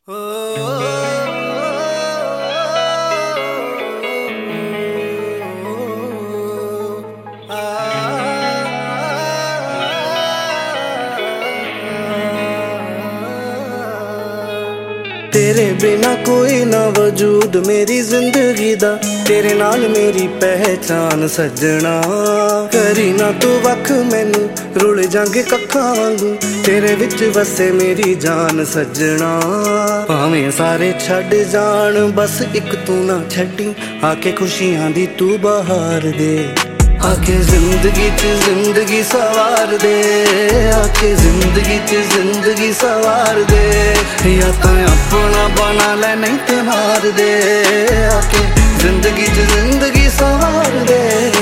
तेरे बिना कोई ना वजूद मेरी जिंदगी दा, तेरे नाल मेरी पहचान सजना। करी ना तू वख मैनू रुल जांगे कक्खां वांगू, तेरे विच वसे मेरी जान सजना। भावें सारे छड्ड जान बस एक तू ना छड्डी, आके खुशियां दी तू बहार दे। आके जिंदगी च जिंदगी सवार दे, आके जिंदगी च जिंदगी सवार दे। या तो अपना बना ले नहीं ते मार दे, आके जिंदगी च जिंदगी सवार दे।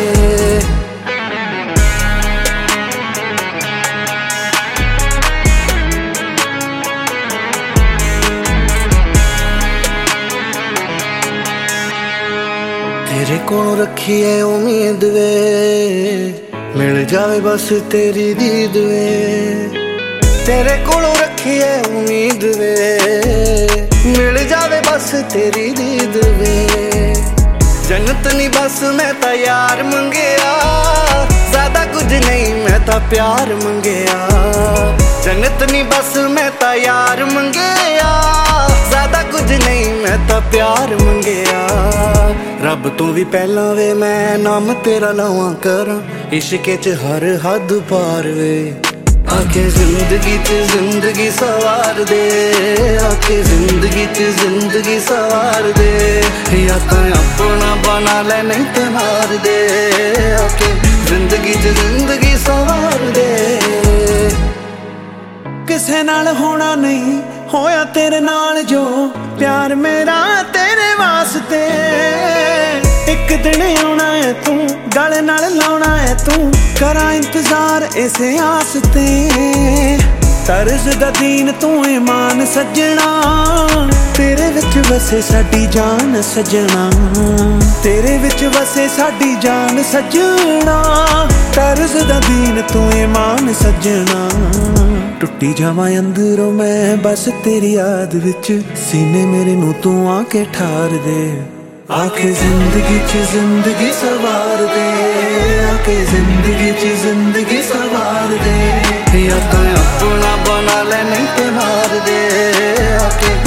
तेरे कोलों रखी है उम्मीद वे, मिल जावे बस तेरी दीद वे। तेरे कोलों रखी है उम्मीद वे, मिल जावे बस तेरी दीद वे। जन्नत नहीं बस मैं ता यार मंगेया, ज्यादा कुछ नहीं मैं ता प्यार मंगेया। जन्नत नहीं बस मैं ता यार मंगेया, ज्यादा कुछ नहीं मैं ता प्यार मंगेया। रब तो भी पहला वे मैं नाम तेरा लवां करा, इश्के च हर हद पार वे। आके जिंदगी च जिंदगी सवार दे, आके जिंदगी च जिंदगी सवार दे। या तो अपना बना ले नहीं ते मार दे, आके जिंदगी च जिंदगी सवार दे। किसे नाल होना नहीं होया तेरे नाल जो प्यार मेरा तेरे वास्ते। एक दिन आना है तू गल नाल लाना है तू, करा इंतजार इसे आस ते। तरज दा दीन तू ईमान सजना, तेरे विच वसे साडी जान सजना। तेरे विच वसे साडी जान सजना, तरज दा दीन तू ईमान सजना। टुटी जावां अंदरों मैं बस तेरी याद विच, सीने मेरे नू तू आके ठार दे। आके जिंदगी च जिंदगी सवार दे, आके जिंदगी च जिंदगी सवार दे। या तो अपना बना ले नहीं ते मार दे, आके